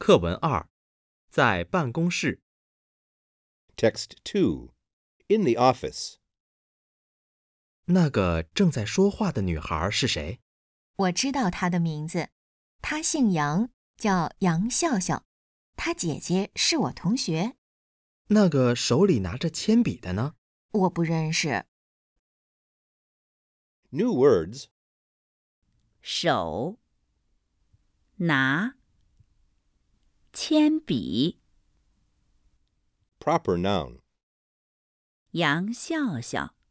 课文2，在办公室。 Text 2. In the office. 那个正在说话的女孩是谁？ 我知道她的名字，她姓杨，叫杨笑笑。她姐姐是我同学。 那个手里拿着铅笔的呢？ 我不认识。 New words. 手拿铅笔， Proper noun. 杨笑笑。